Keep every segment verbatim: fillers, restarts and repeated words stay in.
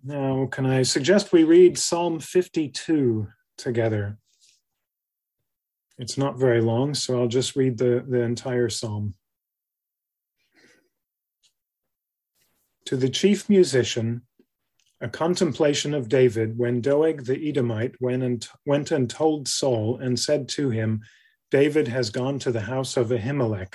Now, can I suggest we read Psalm fifty-two together? It's not very long, so I'll just read the, the entire psalm. To the chief musician, a contemplation of David when Doeg the Edomite went and, went and told Saul and said to him, David has gone to the house of Ahimelech.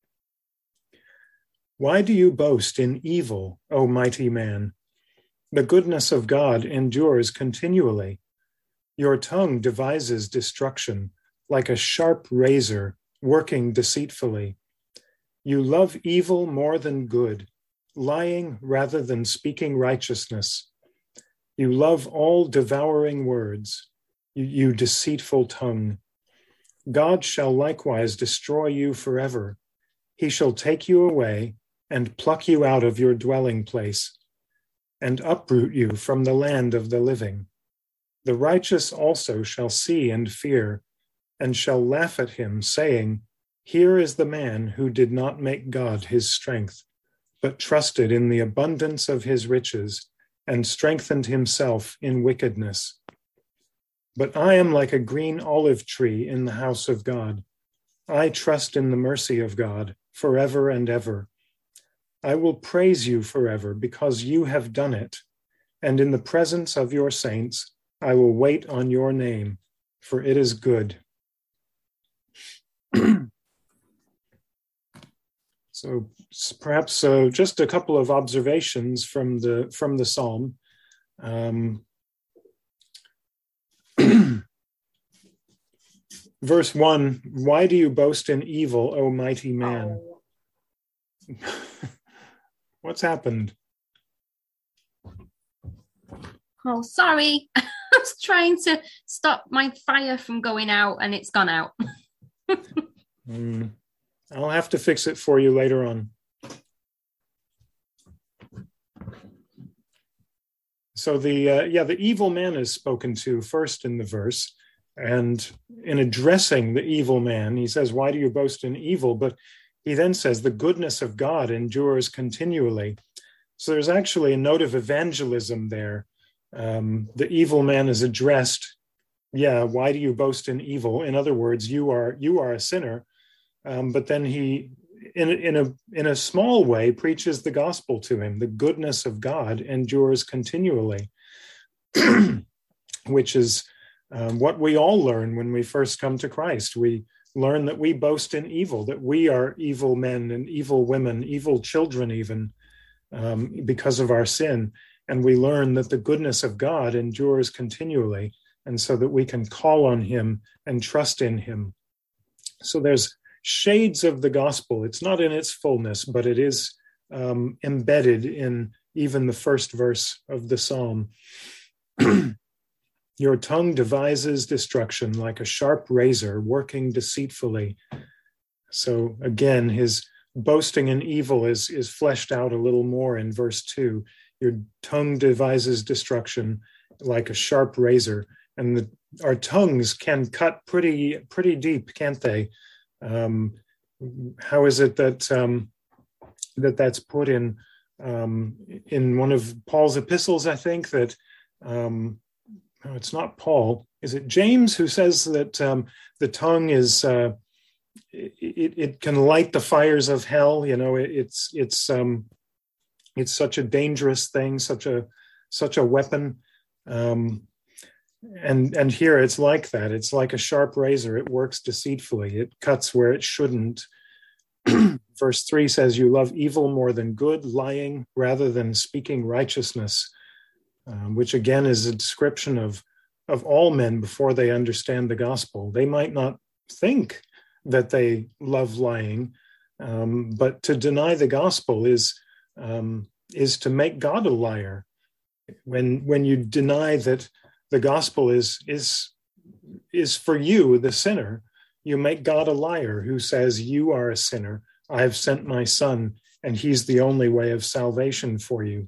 Why do you boast in evil, O mighty man? The goodness of God endures continually. Your tongue devises destruction, like a sharp razor, working deceitfully. You love evil more than good, lying rather than speaking righteousness. You love all devouring words, you, you deceitful tongue. God shall likewise destroy you forever. He shall take you away and pluck you out of your dwelling place, and uproot you from the land of the living. The righteous also shall see and fear, and shall laugh at him, saying, Here is the man who did not make God his strength, but trusted in the abundance of his riches, and strengthened himself in wickedness. But I am like a green olive tree in the house of God. I trust in the mercy of God forever and ever. I will praise you forever because you have done it, and in the presence of your saints, I will wait on your name, for it is good. So perhaps uh, just a couple of observations from the from the psalm. Um, verse one: Why do you boast in evil, O mighty man? Oh. What's happened? Oh, sorry. I was trying to stop my fire from going out and it's gone out. mm, I'll have to fix it for you later on. So the uh, yeah, the evil man is spoken to first in the verse. And in addressing the evil man, he says, why do you boast in evil? But he then says, the goodness of God endures continually. So there's actually a note of evangelism there. Um, the evil man is addressed. Yeah, why do you boast in evil? In other words, you are you are a sinner. Um, but then he, in, in a in a small way, preaches the gospel to him. The goodness of God endures continually, which is um, what we all learn when we first come to Christ. We learn that we boast in evil, that we are evil men and evil women, evil children even, um, because of our sin. And we learn that the goodness of God endures continually, and so that we can call on him and trust in him. So there's shades of the gospel. It's not in its fullness, but it is um, embedded in even the first verse of the psalm. Your tongue devises destruction like a sharp razor, working deceitfully. So again, his boasting in evil is, is fleshed out a little more in verse two. Your tongue devises destruction like a sharp razor. And the, our tongues can cut pretty, pretty deep, can't they? Um, how is it that um, that that's put in um, in one of Paul's epistles, I think, that um, no, it's not Paul. Is it James who says that um, the tongue is uh, it, it can light the fires of hell? You know, it, it's it's um, it's such a dangerous thing, such a such a weapon. Um, and and here it's like that. It's like a sharp razor. It works deceitfully. It cuts where it shouldn't. Verse three says, "You love evil more than good, lying rather than speaking righteousness." Um, which again is a description of, of all men before they understand the gospel. They might not think that they love lying, um, but to deny the gospel is um, is to make God a liar. When when you deny that the gospel is is is for you, the sinner, you make God a liar who says, "You are a sinner. I have sent my son, and he's the only way of salvation for you."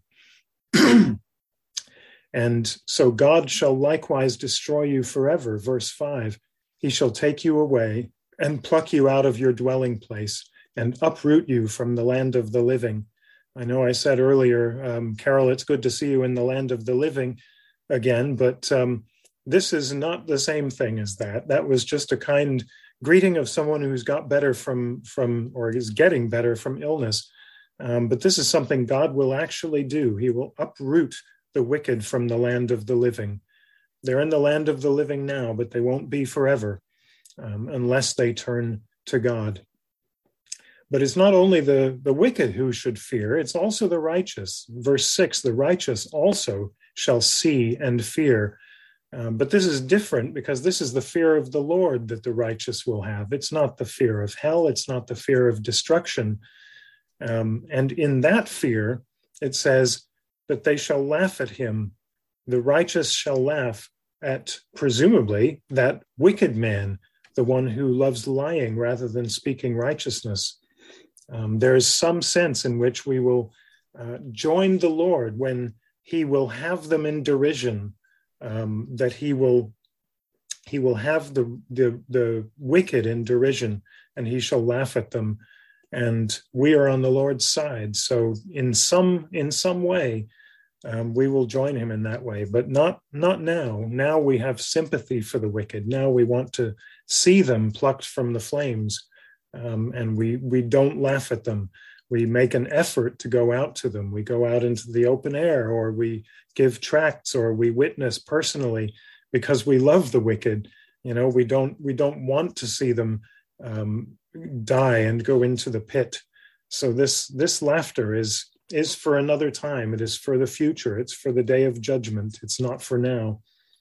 And so God shall likewise destroy you forever. Verse five, he shall take you away and pluck you out of your dwelling place and uproot you from the land of the living. I know I said earlier, um, Carol, it's good to see you in the land of the living again, but um, this is not the same thing as that. That was just a kind greeting of someone who's got better from, from or is getting better from illness. Um, but this is something God will actually do. He will uproot the wicked from the land of the living. They're in the land of the living now, but they won't be forever um, unless they turn to God. But it's not only the, the wicked who should fear, it's also the righteous. Verse six, the righteous also shall see and fear. Um, but this is different because this is the fear of the Lord that the righteous will have. It's not the fear of hell. It's not the fear of destruction. Um, and in that fear, it says that they shall laugh at him. The righteous shall laugh at, presumably, that wicked man, the one who loves lying rather than speaking righteousness. Um, there is some sense in which we will uh, join the Lord when he will have them in derision, um, that he will he will have the, the the wicked in derision, and he shall laugh at them. And we are on the Lord's side. So in some in some way, um, we will join him in that way, but not not now. Now we have sympathy for the wicked. Now we want to see them plucked from the flames. Um, and we we don't laugh at them. We make an effort to go out to them. We go out into the open air, or we give tracts, or we witness personally because we love the wicked. You know, we don't we don't want to see them um, die and go into the pit. So this this laughter is is for another time. It is for the future. It's for the day of judgment. It's not for now.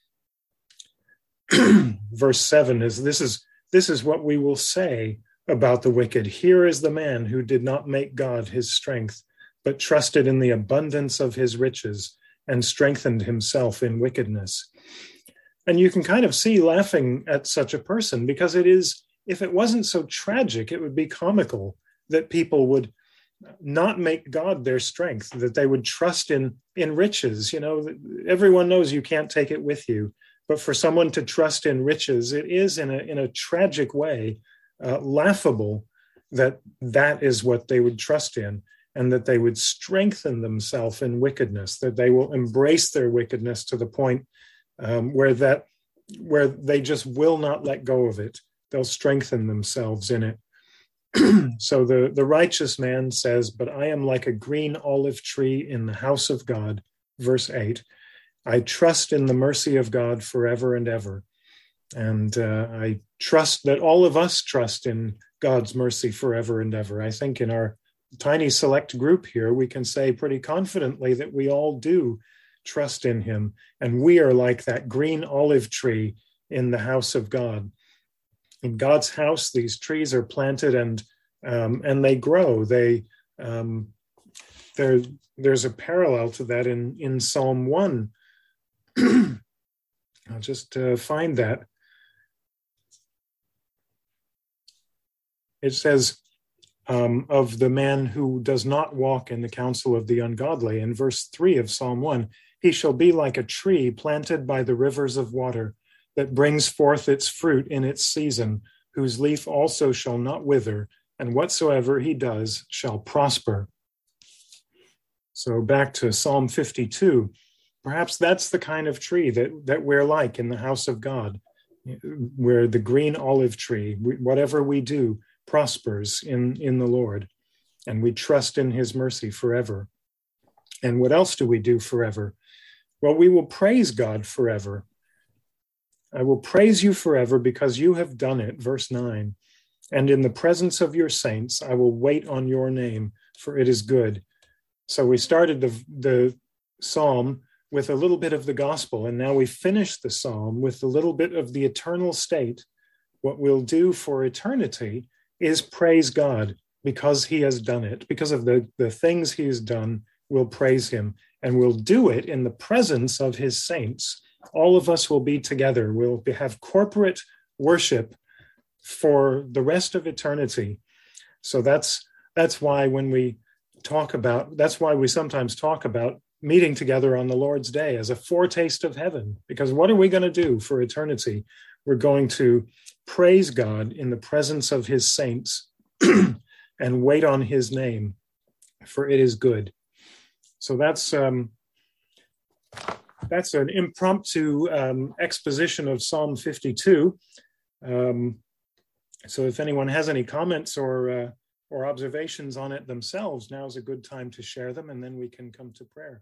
Verse seven is this is this is what we will say about the wicked. Here is the man who did not make God his strength, but trusted in the abundance of his riches and strengthened himself in wickedness. And you can kind of see laughing at such a person, because it is, if it wasn't so tragic, it would be comical that people would not make God their strength, that they would trust in, in riches. You know, everyone knows you can't take it with you, but for someone to trust in riches, it is in a, in a tragic way Uh, laughable that that is what they would trust in, and that they would strengthen themselves in wickedness, that they will embrace their wickedness to the point um, where that where they just will not let go of it. They'll strengthen themselves in it. So the, the righteous man says, but I am like a green olive tree in the house of God. Verse eight, I trust in the mercy of God forever and ever. And uh, I trust that all of us trust in God's mercy forever and ever. I think in our tiny select group here, we can say pretty confidently that we all do trust in him. And we are like that green olive tree in the house of God. In God's house, these trees are planted and um, and they grow. They um, there there's a parallel to that in, in Psalm one. I'll just uh, find that. It says um, of the man who does not walk in the counsel of the ungodly. In verse three of Psalm one, he shall be like a tree planted by the rivers of water that brings forth its fruit in its season, whose leaf also shall not wither, and whatsoever he does shall prosper. So back to Psalm fifty-two, perhaps that's the kind of tree that, that we're like in the house of God, where the green olive tree, whatever we do, prospers in, in the Lord, and we trust in his mercy forever. And what else do we do forever? Well, we will praise God forever. I will praise you forever because you have done it, verse nine. And in the presence of your saints, I will wait on your name, for it is good. So we started the, the psalm with a little bit of the gospel, and now we finish the psalm with a little bit of the eternal state. What we'll do for eternity is praise God because he has done it. Because of the, the things he has done, we'll praise him, and we'll do it in the presence of his saints. All of us will be together. We'll have corporate worship for the rest of eternity. So that's that's why when we talk about, that's why we sometimes talk about meeting together on the Lord's Day as a foretaste of heaven. Because what are we going to do for eternity? We're going to praise God in the presence of his saints and wait on his name. for it is good. So that's um, that's an impromptu um, exposition of Psalm fifty-two. Um, so if anyone has any comments or uh, or observations on it themselves, now is a good time to share them, and then we can come to prayer.